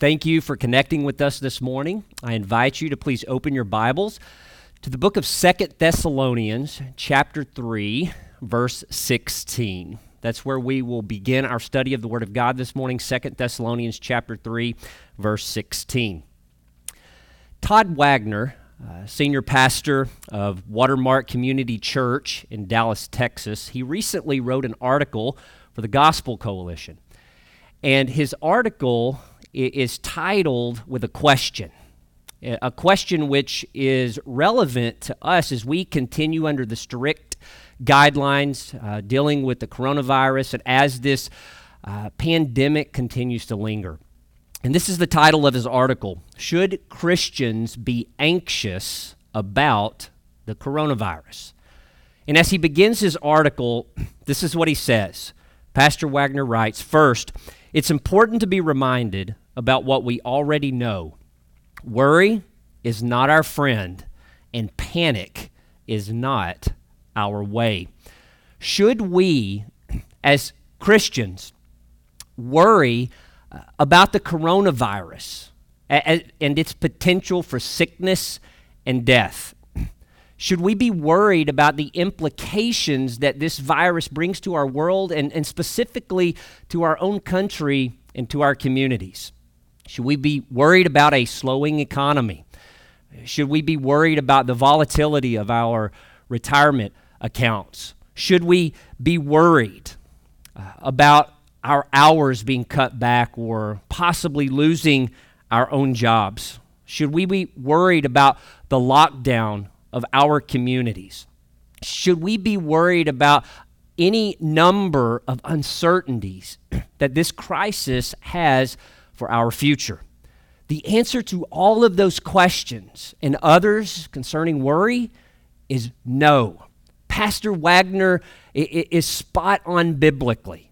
Thank you for connecting with us this morning. I invite you to please open your Bibles to the book of 2 Thessalonians, chapter 3, verse 16. That's where we will begin our study of the Word of God this morning, 2 Thessalonians chapter 3, verse 16. Todd Wagner, senior pastor of Watermark Community Church in Dallas, Texas, he recently wrote an article for the Gospel Coalition. And his article is titled with a question which is relevant to us as we continue under the strict guidelines dealing with the coronavirus and as this pandemic continues to linger. And this is the title of his article: Should Christians be anxious about the coronavirus? And as he begins his article, this is what he says. Pastor Wagner writes, "First, it's important to be reminded about what we already know. Worry is not our friend, and panic is not our way." Should we, as Christians, worry about the coronavirus and its potential for sickness and death? Should we be worried about the implications that this virus brings to our world and specifically to our own country and to our communities? Should we be worried about a slowing economy? Should we be worried about the volatility of our retirement accounts? Should we be worried about our hours being cut back or possibly losing our own jobs? Should we be worried about the lockdown of our communities? Should we be worried about any number of uncertainties that this crisis has for our future? The answer to all of those questions and others concerning worry is no. Pastor Wagner is spot on biblically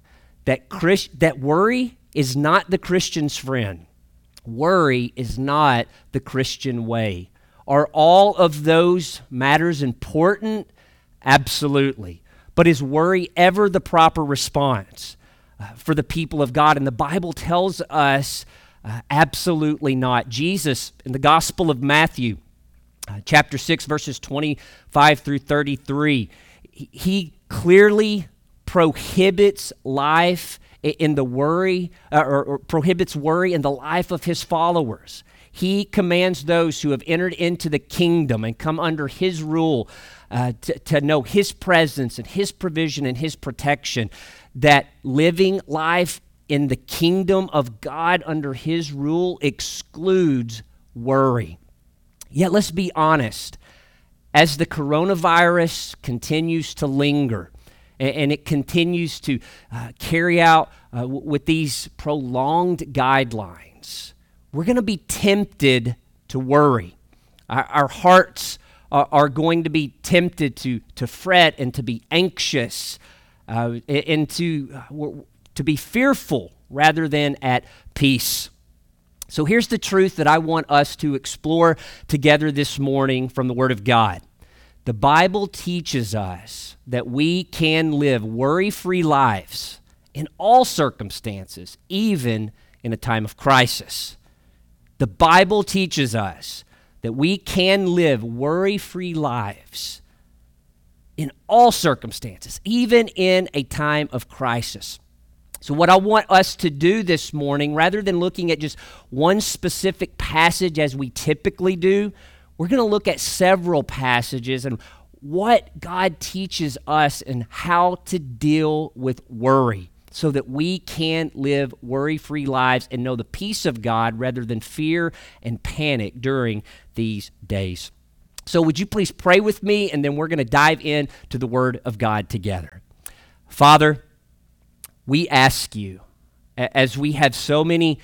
that worry is not the Christian's friend. Worry is not the Christian way. Are all of those matters important? Absolutely. But is worry ever the proper response for the people of God? And the Bible tells us absolutely not. Jesus, in the Gospel of Matthew, chapter 6, verses 25 through 33, he clearly prohibits life in the worry, or prohibits worry in the life of his followers. He commands those who have entered into the kingdom and come under his rule to know his presence and his provision and his protection, that living life in the kingdom of God under his rule excludes worry. Yet let's be honest, as the coronavirus continues to linger and it continues to carry out with these prolonged guidelines, we're going to be tempted to worry. Our hearts are going to be tempted to fret and to be anxious and to be fearful rather than at peace. So here's the truth that I want us to explore together this morning from the Word of God. The Bible teaches us that we can live worry-free lives in all circumstances, even in a time of crisis. The Bible teaches us that we can live worry-free lives in all circumstances, even in a time of crisis. So what I want us to do this morning, rather than looking at just one specific passage as we typically do, we're going to look at several passages and what God teaches us and how to deal with worry so that we can live worry-free lives and know the peace of God rather than fear and panic during these days. So would you please pray with me, and then we're going to dive into the Word of God together. Father, we ask you, as we have so many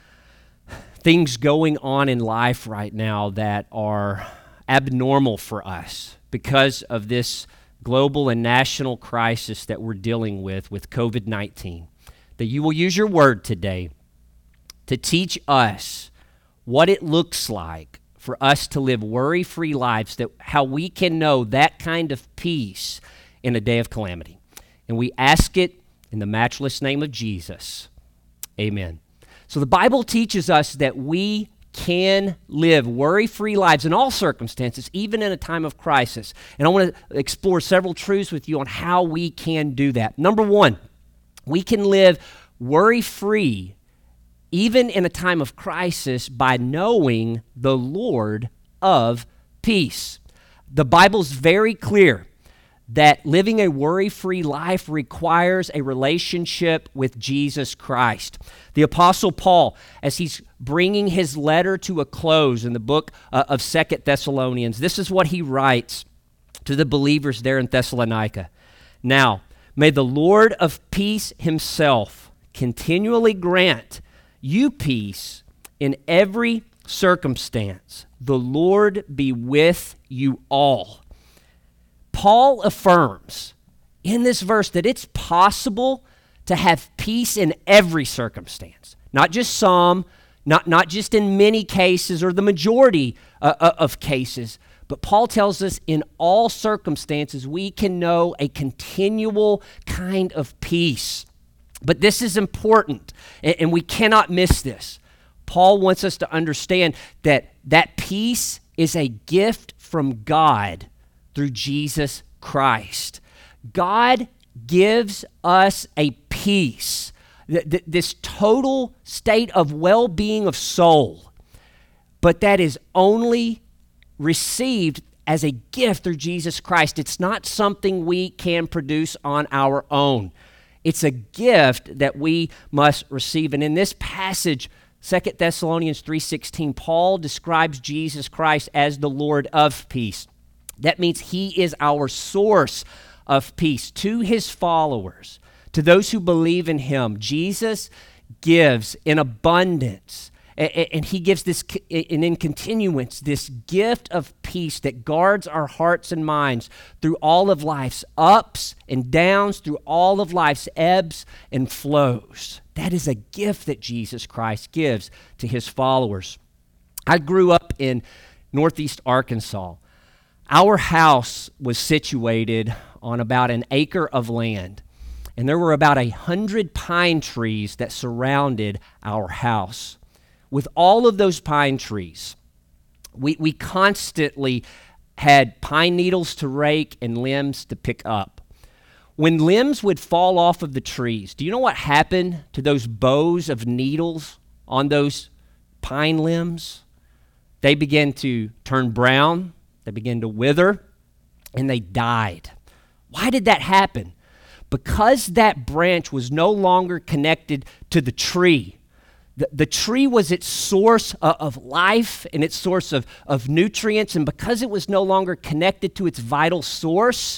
things going on in life right now that are abnormal for us because of this global and national crisis that we're dealing with COVID-19, that you will use your word today to teach us what it looks like for us to live worry-free lives, that how we can know that kind of peace in a day of calamity. And we ask it in the matchless name of Jesus. Amen. So the Bible teaches us that we can live worry-free lives in all circumstances, even in a time of crisis. And I want to explore several truths with you on how we can do that. Number one, we can live worry-free even in a time of crisis by knowing the Lord of peace. The Bible's very clear that living a worry-free life requires a relationship with Jesus Christ. The Apostle Paul, as he's bringing his letter to a close in the book of 2 Thessalonians, this is what he writes to the believers there in Thessalonica. Now, may the Lord of peace himself continually grant you peace in every circumstance. The Lord be with you all. Paul affirms in this verse that it's possible to have peace in every circumstance, not just some, not just in many cases or the majority of cases, but Paul tells us in all circumstances we can know a continual kind of peace. But this is important, and we cannot miss this. Paul wants us to understand that peace is a gift from God through Jesus Christ. God gives us a peace, this total state of well-being of soul, but that is only received as a gift through Jesus Christ. It's not something we can produce on our own. It's a gift that we must receive. And in this passage, 2 Thessalonians 3:16, Paul describes Jesus Christ as the Lord of peace. That means he is our source of peace to his followers, to those who believe in him. Jesus gives in abundance, and he gives this, and in continuance, this gift of peace that guards our hearts and minds through all of life's ups and downs, through all of life's ebbs and flows. That is a gift that Jesus Christ gives to his followers. I grew up in Northeast Arkansas. Our house was situated on about an acre of land, and there were about 100 pine trees that surrounded our house. With all of those pine trees, we constantly had pine needles to rake and limbs to pick up. When limbs would fall off of the trees, do you know what happened to those bows of needles on those pine limbs? They began to turn brown. They began to wither, and they died. Why did that happen? Because that branch was no longer connected to the tree. The tree was its source of life and its source of nutrients, and because it was no longer connected to its vital source,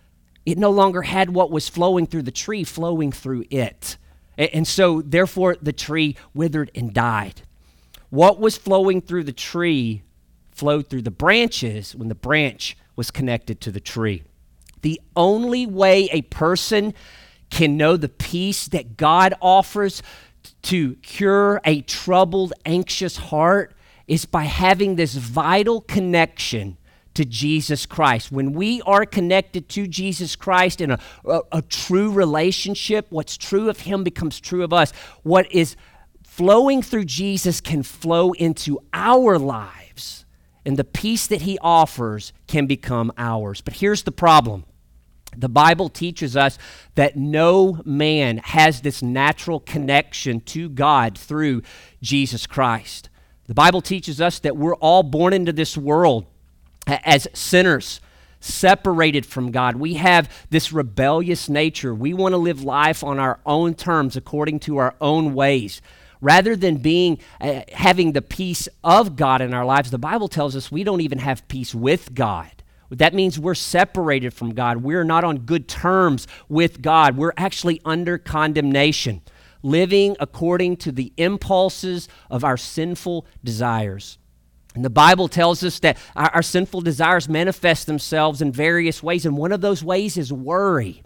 it no longer had what was flowing through the tree flowing through it. And so, therefore, the tree withered and died. What was flowing through the tree flowed through the branches when the branch was connected to the tree. The only way a person can know the peace that God offers to cure a troubled, anxious heart is by having this vital connection to Jesus Christ. When we are connected to Jesus Christ in a true relationship, what's true of him becomes true of us. What is flowing through Jesus can flow into our lives, and the peace that he offers can become ours. But here's the problem. The Bible teaches us that no man has this natural connection to God through Jesus Christ. The Bible teaches us that we're all born into this world as sinners, separated from God. We have this rebellious nature. We want to live life on our own terms, according to our own ways. Rather than having the peace of God in our lives, the Bible tells us we don't even have peace with God. That means we're separated from God. We're not on good terms with God. We're actually under condemnation, living according to the impulses of our sinful desires. And the Bible tells us that our sinful desires manifest themselves in various ways, and one of those ways is worry.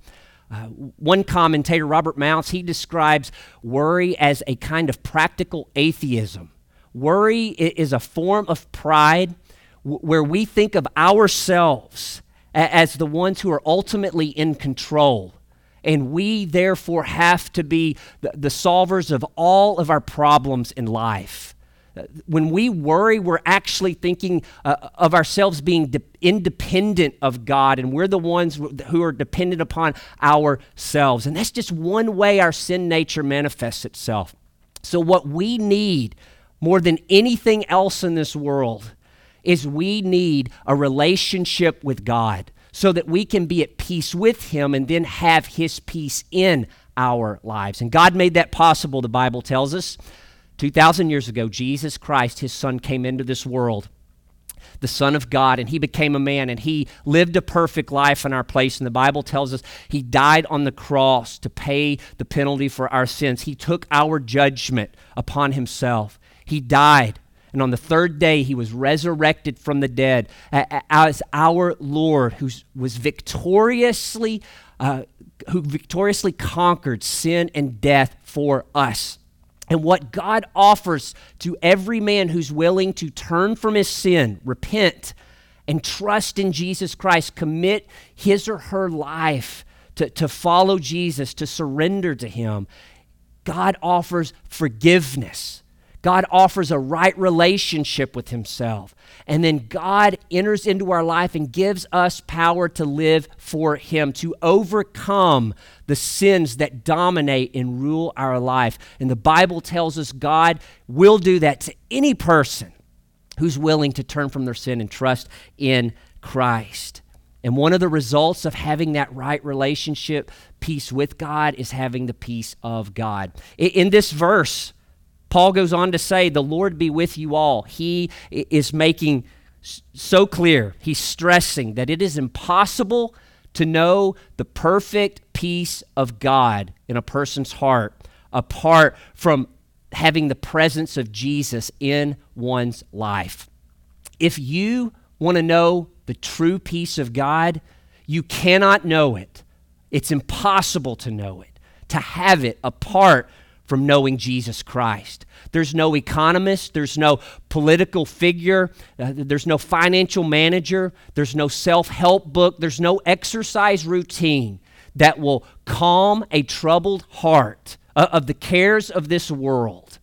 One commentator, Robert Mounce, he describes worry as a kind of practical atheism. Worry is a form of pride where we think of ourselves as the ones who are ultimately in control. And we therefore have to be the solvers of all of our problems in life. When we worry, we're actually thinking of ourselves being independent of God, and we're the ones who are dependent upon ourselves. And that's just one way our sin nature manifests itself. So what we need more than anything else in this world is we need a relationship with God so that we can be at peace with Him and then have His peace in our lives. And God made that possible, the Bible tells us. 2,000 years ago, Jesus Christ, His Son, came into this world, the Son of God, and He became a man, and He lived a perfect life in our place. And the Bible tells us He died on the cross to pay the penalty for our sins. He took our judgment upon Himself. He died, and on the third day, He was resurrected from the dead as our Lord, who victoriously conquered sin and death for us. And what God offers to every man who's willing to turn from his sin, repent, and trust in Jesus Christ, commit his or her life to follow Jesus, to surrender to Him, God offers forgiveness. God offers a right relationship with Himself. And then God enters into our life and gives us power to live for Him, to overcome the sins that dominate and rule our life. And the Bible tells us God will do that to any person who's willing to turn from their sin and trust in Christ. And one of the results of having that right relationship, peace with God, is having the peace of God. In this verse, Paul goes on to say, the Lord be with you all. He is making so clear, he's stressing that it is impossible to know the perfect peace of God in a person's heart apart from having the presence of Jesus in one's life. If you want to know the true peace of God, you cannot know it. It's impossible to know it, to have it apart from knowing Jesus Christ. There's no economist, there's no political figure, there's no financial manager, there's no self-help book, there's no exercise routine that will calm a troubled heart of the cares of this world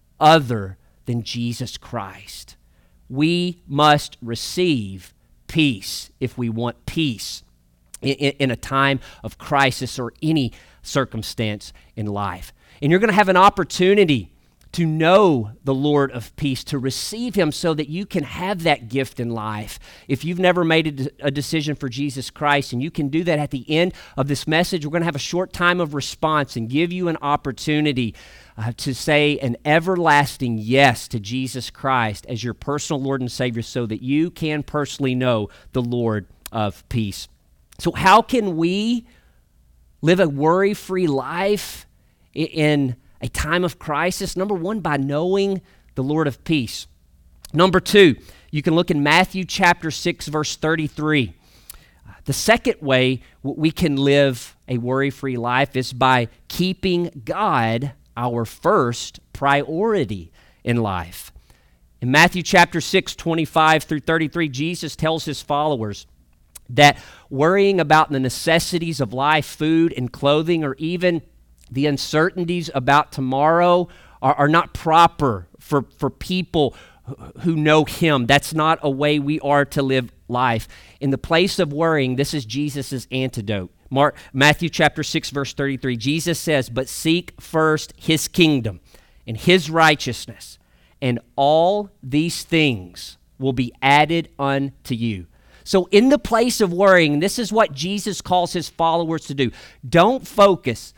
other than Jesus Christ. We must receive peace if we want peace in a time of crisis or any circumstance in life. And you're going to have an opportunity to know the Lord of peace, to receive Him so that you can have that gift in life. If you've never made a decision for Jesus Christ, and you can do that at the end of this message, we're going to have a short time of response and give you an opportunity to say an everlasting yes to Jesus Christ as your personal Lord and Savior so that you can personally know the Lord of peace. So how can we live a worry-free life in a time of crisis? Number one, by knowing the Lord of peace. Number two, you can look in Matthew chapter 6, verse 33. The second way we can live a worry-free life is by keeping God our first priority in life. In Matthew chapter 6, 25 through 33, Jesus tells His followers that worrying about the necessities of life, food and clothing, or even the uncertainties about tomorrow are not proper for people who know Him. That's not a way we are to live life. In the place of worrying, this is Jesus' antidote. Matthew chapter 6, verse 33, Jesus says, "But seek first His kingdom and His righteousness, and all these things will be added unto you." So in the place of worrying, this is what Jesus calls His followers to do. Don't focus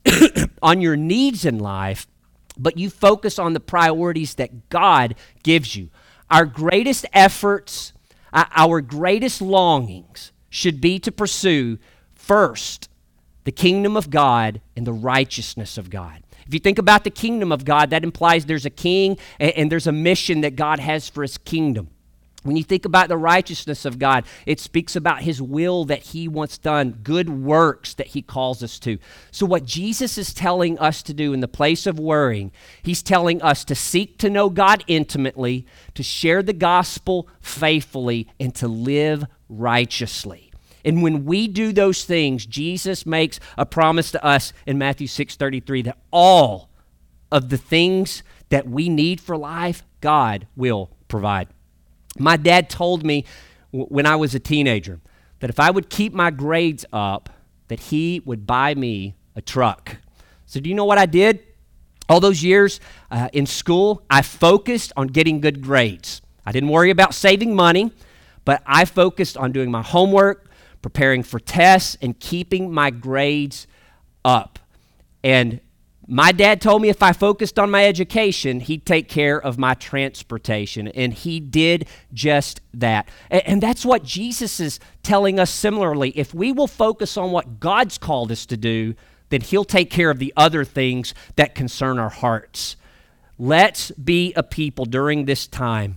on your needs in life, but you focus on the priorities that God gives you. Our greatest efforts, our greatest longings should be to pursue first the kingdom of God and the righteousness of God. If you think about the kingdom of God, that implies there's a king and there's a mission that God has for His kingdom. When you think about the righteousness of God, it speaks about His will that He wants done, good works that He calls us to. So what Jesus is telling us to do in the place of worrying, He's telling us to seek to know God intimately, to share the gospel faithfully, and to live righteously. And when we do those things, Jesus makes a promise to us in Matthew 6:33 that all of the things that we need for life, God will provide. My dad told me when I was a teenager that if I would keep my grades up, that he would buy me a truck. So do you know what I did? All those years in school, I focused on getting good grades. I didn't worry about saving money, but I focused on doing my homework, preparing for tests, and keeping my grades up. And my dad told me if I focused on my education, he'd take care of my transportation, and he did just that. And that's what Jesus is telling us similarly. If we will focus on what God's called us to do, then he'll take care of the other things that concern our hearts. Let's be a people during this time,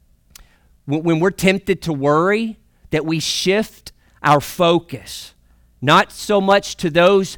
when we're tempted to worry, that we shift our focus, not so much to those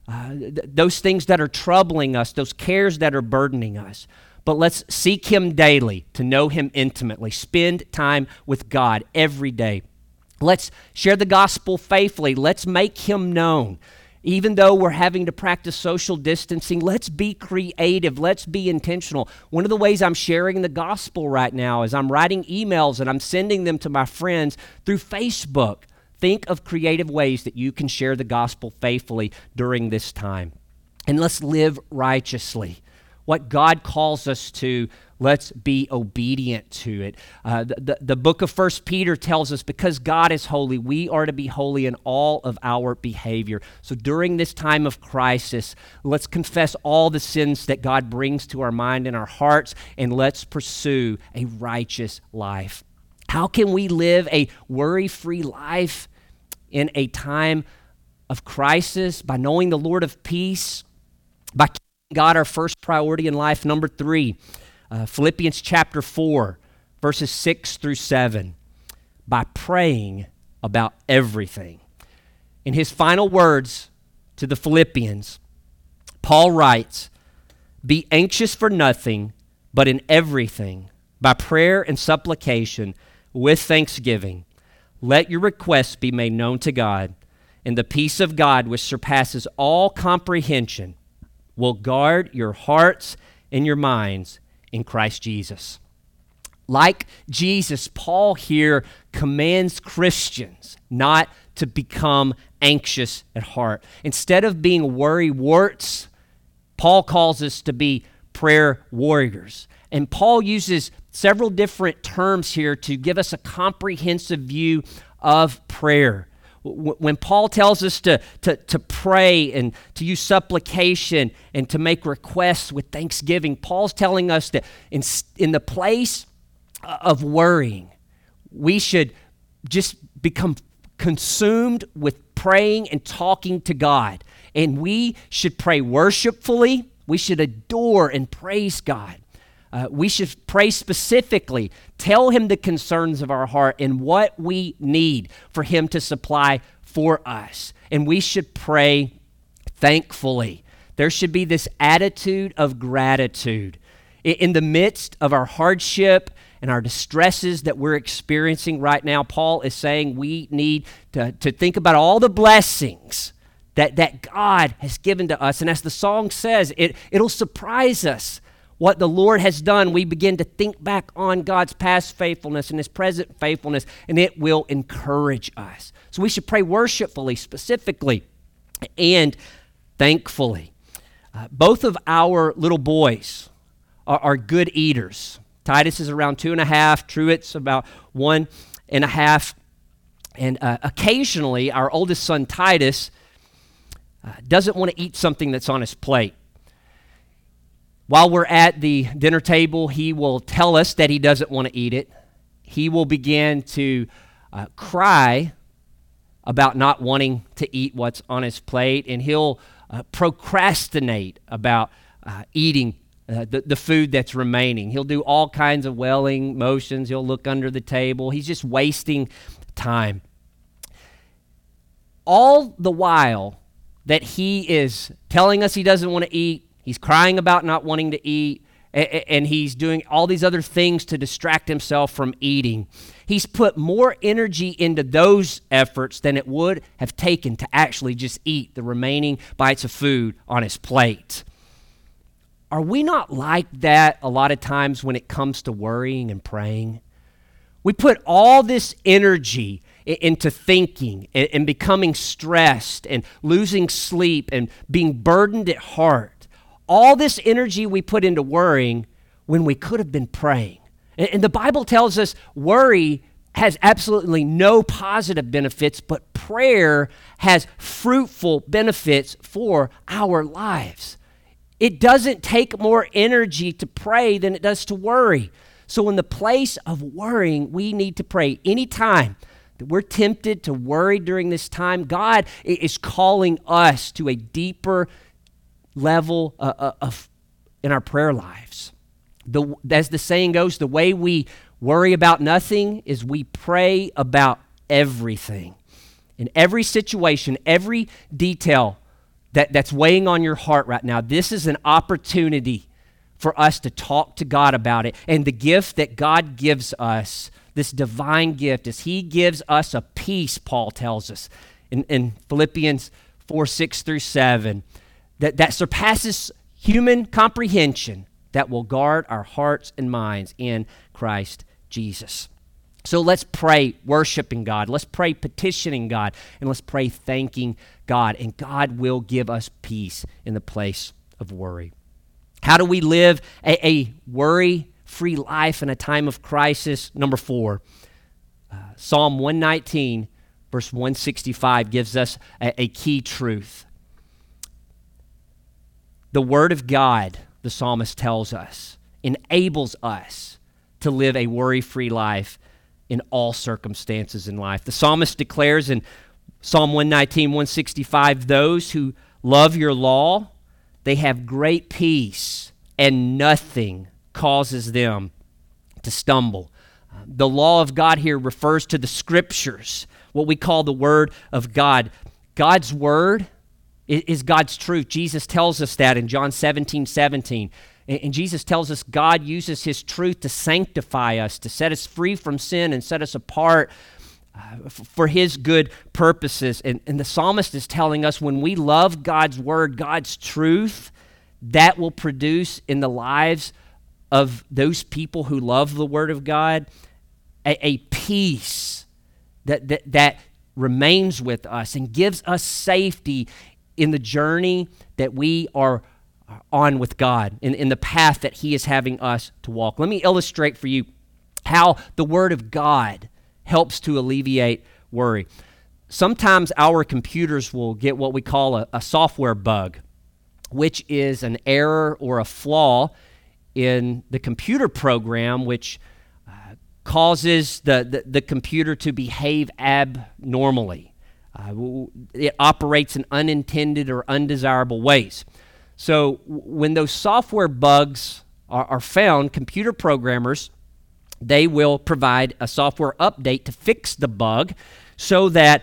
things that are troubling us, those cares that are burdening us, but let's seek him daily, to know him intimately, spend time with God every day. Let's share the gospel faithfully. Let's make him known. Even though we're having to practice social distancing, let's be creative. Let's be intentional. One of the ways I'm sharing the gospel right now is I'm writing emails and I'm sending them to my friends through Facebook. Think of creative ways that you can share the gospel faithfully during this time. And let's live righteously. What God calls us to, let's be obedient to it. The book of 1 Peter tells us because God is holy, we are to be holy in all of our behavior. So during this time of crisis, let's confess all the sins that God brings to our mind and our hearts, and let's pursue a righteous life. How can we live a worry-free life in a time of crisis? By knowing the Lord of peace, by keeping God our first priority in life. Number 3, Philippians chapter 4, verses 6 through 7, by praying about everything. In his final words to the Philippians, Paul writes, "Be anxious for nothing, but in everything, by prayer and supplication, with thanksgiving, let your requests be made known to God, and the peace of God, which surpasses all comprehension, will guard your hearts and your minds in Christ Jesus." Like Jesus, Paul here commands Christians not to become anxious at heart. Instead of being worry-warts, Paul calls us to be prayer warriors. And Paul uses several different terms here to give us a comprehensive view of prayer. When Paul tells us to pray and to use supplication and to make requests with thanksgiving, Paul's telling us that in the place of worrying, we should just become consumed with praying and talking to God. And we should pray worshipfully. We should adore and praise God. We should pray specifically, tell him the concerns of our heart and what we need for him to supply for us. And we should pray thankfully. There should be this attitude of gratitude. In the midst of our hardship and our distresses that we're experiencing right now, Paul is saying we need to think about all the blessings that God has given to us. And as the song says, it'll surprise us what the Lord has done. We begin to think back on God's past faithfulness and his present faithfulness, and it will encourage us. So we should pray worshipfully, specifically, and thankfully. Both of our little boys are good eaters. Titus is around 2.5, Truett's about 1.5. And occasionally, our oldest son, Titus, doesn't want to eat something that's on his plate. While we're at the dinner table, he will tell us that he doesn't want to eat it. He will begin to cry about not wanting to eat what's on his plate, and he'll procrastinate about eating the food that's remaining. He'll do all kinds of wailing motions. He'll look under the table. He's just wasting time. All the while that he is telling us he doesn't want to eat, he's crying about not wanting to eat, and he's doing all these other things to distract himself from eating. He's put more energy into those efforts than it would have taken to actually just eat the remaining bites of food on his plate. Are we not like that a lot of times when it comes to worrying and praying? We put all this energy into thinking and becoming stressed and losing sleep and being burdened at heart. All this energy we put into worrying when we could have been praying. And the Bible tells us worry has absolutely no positive benefits, but prayer has fruitful benefits for our lives. It doesn't take more energy to pray than it does to worry. So in the place of worrying, we need to pray. Anytime that we're tempted to worry during this time, God is calling us to a deeper level in our prayer lives. As the saying goes, the way we worry about nothing is we pray about everything. In every situation, every detail that's weighing on your heart right now, this is an opportunity for us to talk to God about it. And the gift that God gives us, this divine gift, is he gives us a peace, Paul tells us in Philippians 4:6-7, that surpasses human comprehension, that will guard our hearts and minds in Christ Jesus. So let's pray worshiping God. Let's pray petitioning God. And let's pray thanking God. And God will give us peace in the place of worry. How do we live a worry-free life in a time of crisis? Number 4, Psalm 119, verse 165 gives us a key truth. The Word of God, the psalmist tells us, enables us to live a worry-free life in all circumstances in life. The psalmist declares in Psalm 119, 165, those who love your law, they have great peace, and nothing causes them to stumble. The law of God here refers to the Scriptures, what we call the Word of God. God's Word is God's truth. Jesus tells us that in John 17:17. And Jesus tells us God uses his truth to sanctify us, to set us free from sin and set us apart for his good purposes. And the psalmist is telling us when we love God's word, God's truth, that will produce in the lives of those people who love the word of God a peace that remains with us and gives us safety in the journey that we are on with God, in the path that he is having us to walk. Let me illustrate for you how the Word of God helps to alleviate worry. Sometimes our computers will get what we call a software bug, which is an error or a flaw in the computer program, which causes the computer to behave abnormally. It operates in unintended or undesirable ways. So when those software bugs are found, computer programmers, they will provide a software update to fix the bug so that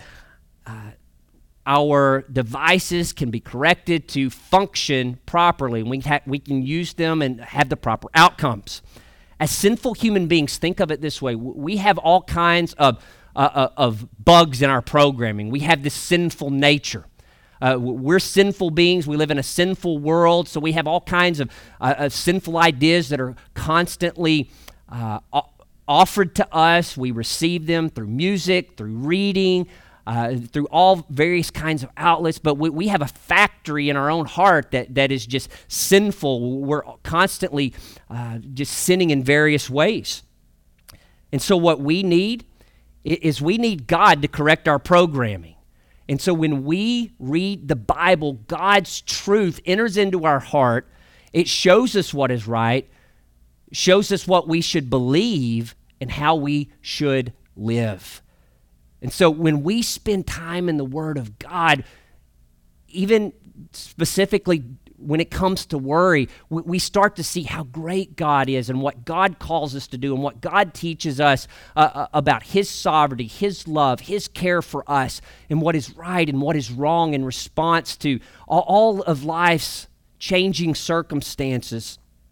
our devices can be corrected to function properly. And we can use them and have the proper outcomes. As sinful human beings, think of it this way. We have all kinds of bugs in our programming. We have this sinful nature. We're sinful beings. We live in a sinful world, so we have all kinds of sinful ideas that are constantly offered to us. We receive them through music, through reading, through all various kinds of outlets, but we have a factory in our own heart that is just sinful. We're constantly just sinning in various ways. And so what we need is we need God to correct our programming. And so when we read the Bible, God's truth enters into our heart. It shows us what is right, shows us what we should believe, and how we should live. And so when we spend time in the Word of God, even specifically when it comes to worry, we start to see how great God is and what God calls us to do and what God teaches us about his sovereignty, his love, his care for us, and what is right and what is wrong in response to all of life's changing circumstances.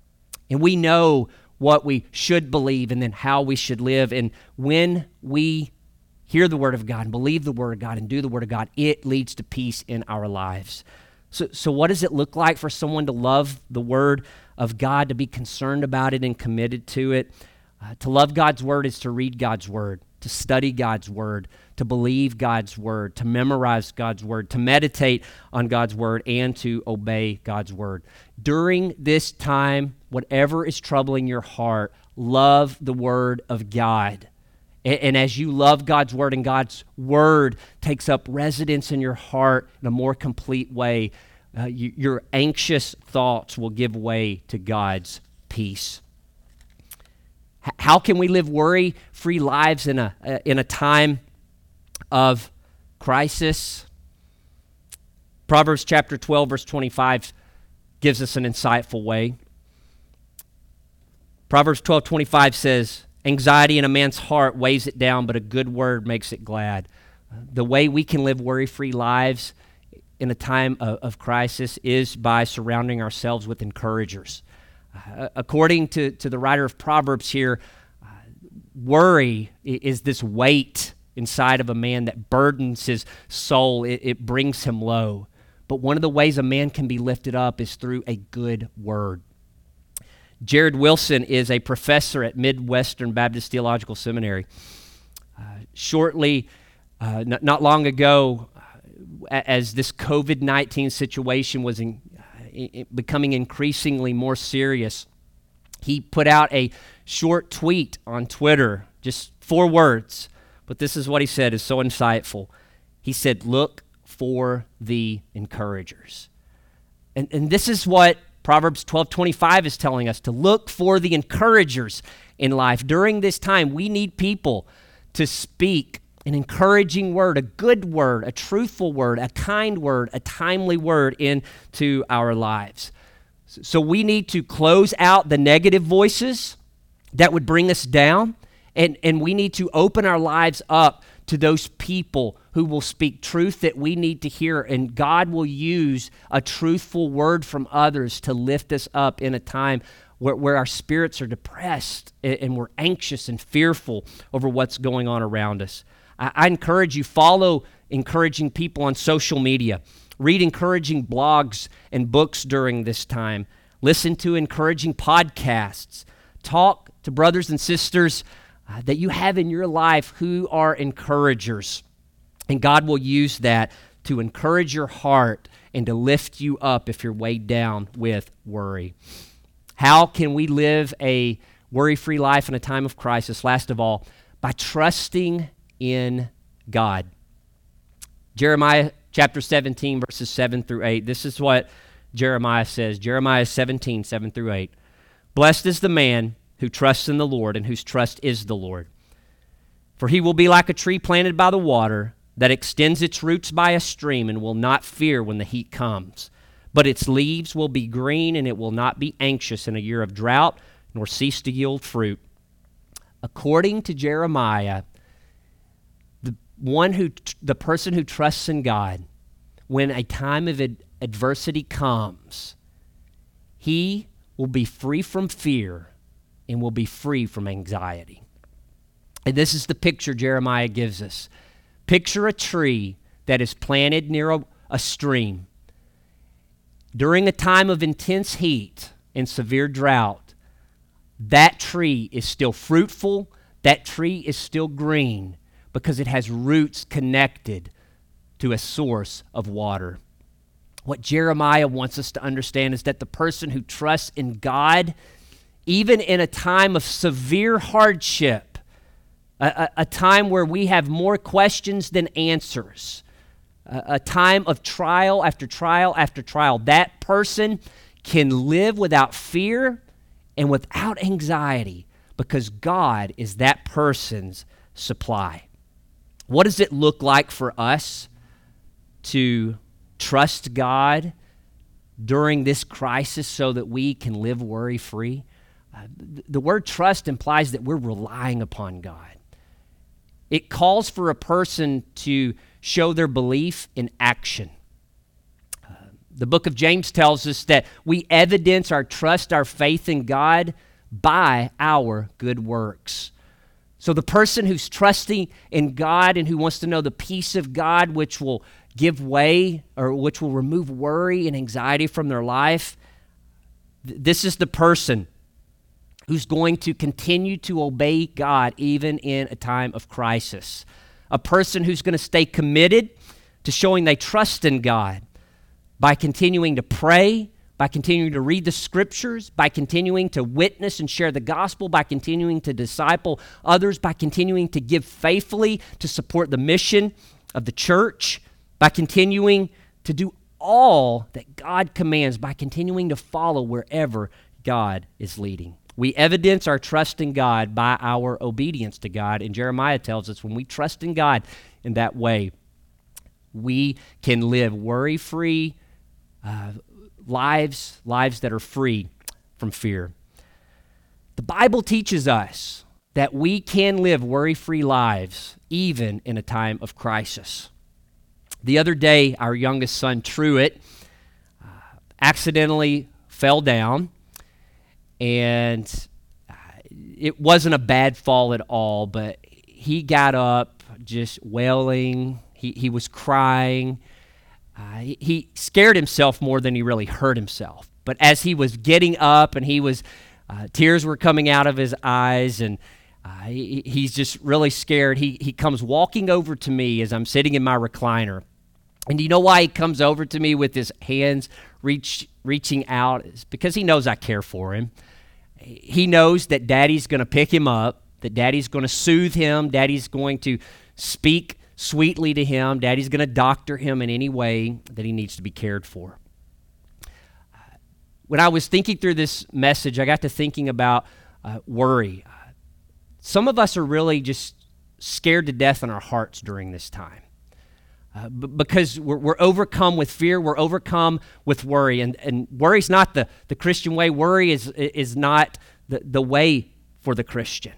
And we know what we should believe and then how we should live. And when we hear the Word of God and believe the Word of God and do the Word of God, it leads to peace in our lives. So what does it look like for someone to love the Word of God, to be concerned about it and committed to it? To love God's Word is to read God's Word, to study God's Word, to believe God's Word, to memorize God's Word, to meditate on God's Word, and to obey God's Word. During this time, whatever is troubling your heart, love the Word of God. And as you love God's Word and God's Word takes up residence in your heart in a more complete way, your anxious thoughts will give way to God's peace. How can we live worry-free lives in a time of crisis? Proverbs chapter 12, verse 25 gives us an insightful way. Proverbs 12:25 says, "Anxiety in a man's heart weighs it down, but a good word makes it glad." The way we can live worry-free lives in a time of crisis is by surrounding ourselves with encouragers. According to the writer of Proverbs here, worry is this weight inside of a man that burdens his soul. It brings him low. But one of the ways a man can be lifted up is through a good word. Jared Wilson is a professor at Midwestern Baptist Theological Seminary. Not long ago, as this COVID-19 situation was becoming increasingly more serious, he put out a short tweet on Twitter, just 4 words, but this is what he said, is so insightful. He said, "Look for the encouragers." And this is what Proverbs 12:25 is telling us, to look for the encouragers in life. During this time, we need people to speak an encouraging word, a good word, a truthful word, a kind word, a timely word into our lives. So we need to close out the negative voices that would bring us down, and we need to open our lives up to those people who will speak truth that we need to hear, and God will use a truthful word from others to lift us up in a time where our spirits are depressed and we're anxious and fearful over what's going on around us. I encourage you, follow encouraging people on social media. Read encouraging blogs and books during this time. Listen to encouraging podcasts. Talk to brothers and sisters that you have in your life who are encouragers. And God will use that to encourage your heart and to lift you up if you're weighed down with worry. How can we live a worry-free life in a time of crisis? Last of all, by trusting in God. Jeremiah chapter 17, verses 7 through 8. This is what Jeremiah says. Jeremiah 17, 7 through 8. "Blessed is the man who trusts in the Lord and whose trust is the Lord. For he will be like a tree planted by the water that extends its roots by a stream and will not fear when the heat comes. But its leaves will be green, and it will not be anxious in a year of drought, nor cease to yield fruit." According to Jeremiah, the person who trusts in God, when a time of adversity comes, he will be free from fear and will be free from anxiety. And this is the picture Jeremiah gives us. Picture a tree that is planted near a stream. During a time of intense heat and severe drought, that tree is still fruitful, that tree is still green, because it has roots connected to a source of water. What Jeremiah wants us to understand is that the person who trusts in God, even in a time of severe hardship, a time where we have more questions than answers, a time of trial after trial after trial, that person can live without fear and without anxiety because God is that person's supply. What does it look like for us to trust God during this crisis so that we can live worry-free? The word trust implies that we're relying upon God. It calls for a person to show their belief in action. The book of James tells us that we evidence our trust, our faith in God by our good works. So the person who's trusting in God and who wants to know the peace of God, which will give way or which will remove worry and anxiety from their life, this is the person who's going to continue to obey God even in a time of crisis. A person who's going to stay committed to showing they trust in God by continuing to pray, by continuing to read the scriptures, by continuing to witness and share the gospel, by continuing to disciple others, by continuing to give faithfully to support the mission of the church, by continuing to do all that God commands, by continuing to follow wherever God is leading. We evidence our trust in God by our obedience to God. And Jeremiah tells us when we trust in God in that way, we can live worry-free lives that are free from fear. The Bible teaches us that we can live worry-free lives even in a time of crisis. The other day, our youngest son, Truett, accidentally fell down, and it wasn't a bad fall at all, but he got up just wailing. He was crying. He scared himself more than he really hurt himself. But as he was getting up and tears were coming out of his eyes, and he's just really scared, he comes walking over to me as I'm sitting in my recliner. And do you know why he comes over to me with his hands reaching out? It's because he knows I care for him. He knows that Daddy's going to pick him up, that Daddy's going to soothe him, Daddy's going to speak sweetly to him, Daddy's going to doctor him in any way that he needs to be cared for. When I was thinking through this message, I got to thinking about worry. Some of us are really just scared to death in our hearts during this time. Because we're overcome with fear, we're overcome with worry. And worry's not the Christian way. Worry is not the way for the Christian.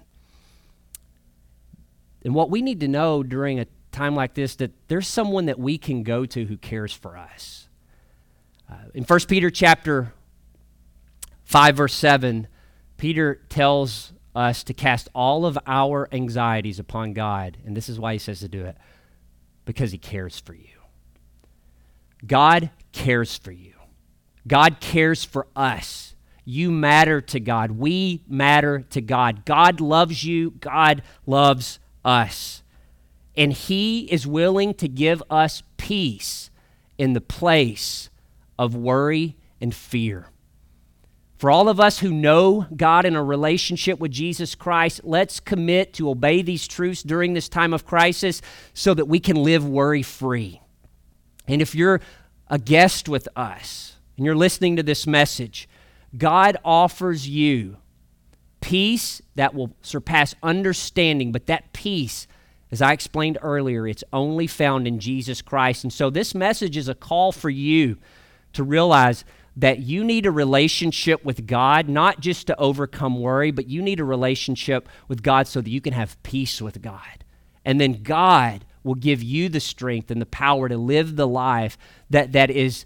And what we need to know during a time like this, that there's someone that we can go to who cares for us. In 1 Peter chapter 5, verse 7, Peter tells us to cast all of our anxieties upon God. And this is why he says to do it. Because he cares for you. God cares for you. God cares for us. You matter to God. We matter to God. God loves you. God loves us. And he is willing to give us peace in the place of worry and fear. For all of us who know God in a relationship with Jesus Christ, let's commit to obey these truths during this time of crisis so that we can live worry-free. And if you're a guest with us and you're listening to this message, God offers you peace that will surpass understanding, but that peace, as I explained earlier, it's only found in Jesus Christ. And so this message is a call for you to realize that you need a relationship with God, not just to overcome worry, but you need a relationship with God so that you can have peace with God. And then God will give you the strength and the power to live the life that's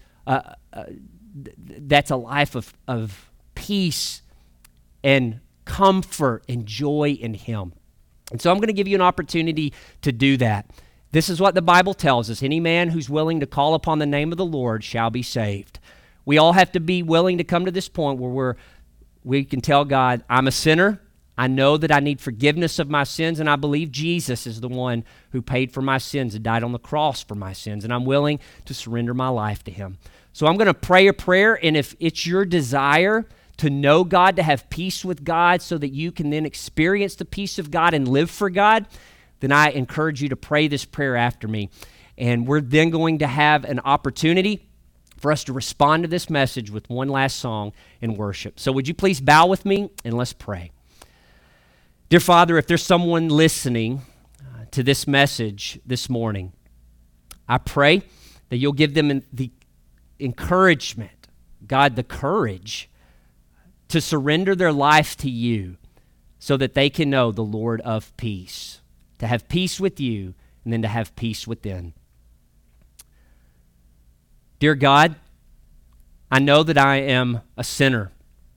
a life of peace and comfort and joy in him. And so I'm going to give you an opportunity to do that. This is what the Bible tells us. Any man who's willing to call upon the name of the Lord shall be saved. We all have to be willing to come to this point where we can tell God, I'm a sinner. I know that I need forgiveness of my sins, and I believe Jesus is the one who paid for my sins and died on the cross for my sins, and I'm willing to surrender my life to him. So I'm going to pray a prayer, and if it's your desire to know God, to have peace with God so that you can then experience the peace of God and live for God, then I encourage you to pray this prayer after me. And we're then going to have an opportunity for us to respond to this message with one last song in worship. So would you please bow with me and let's pray. Dear Father, if there's someone listening to this message this morning, I pray that you'll give them the encouragement, God, the courage to surrender their life to you so that they can know the Lord of peace, to have peace with you and then to have peace within. Dear God, I know that I am a sinner.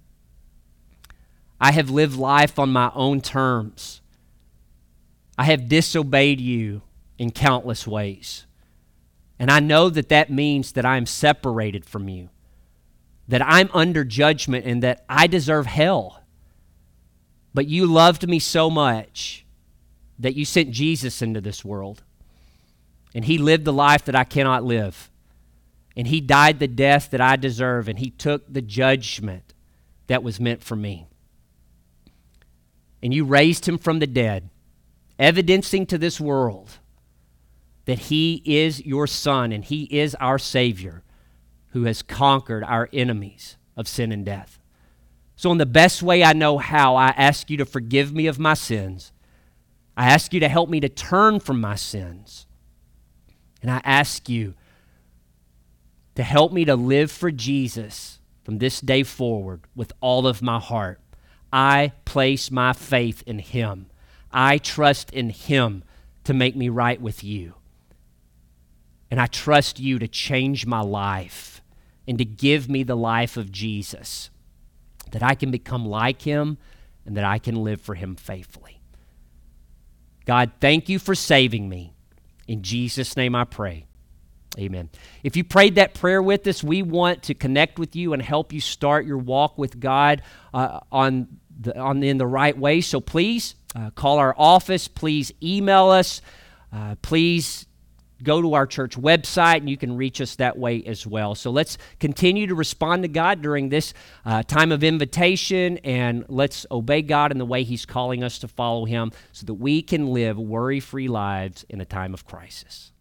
I have lived life on my own terms. I have disobeyed you in countless ways. And I know that that means that I am separated from you, that I'm under judgment and that I deserve hell. But you loved me so much that you sent Jesus into this world. And he lived the life that I cannot live. And he died the death that I deserve. And he took the judgment that was meant for me. And you raised him from the dead, evidencing to this world that he is your Son and he is our Savior who has conquered our enemies of sin and death. So in the best way I know how, I ask you to forgive me of my sins. I ask you to help me to turn from my sins. And I ask you to help me to live for Jesus from this day forward with all of my heart. I place my faith in him. I trust in him to make me right with you. And I trust you to change my life and to give me the life of Jesus, that I can become like him and that I can live for him faithfully. God, thank you for saving me. In Jesus' name I pray. Amen. If you prayed that prayer with us, we want to connect with you and help you start your walk with God in the right way. So please call our office. Please email us. Please go to our church website, and you can reach us that way as well. So let's continue to respond to God during this time of invitation, and let's obey God in the way he's calling us to follow him so that we can live worry-free lives in a time of crisis.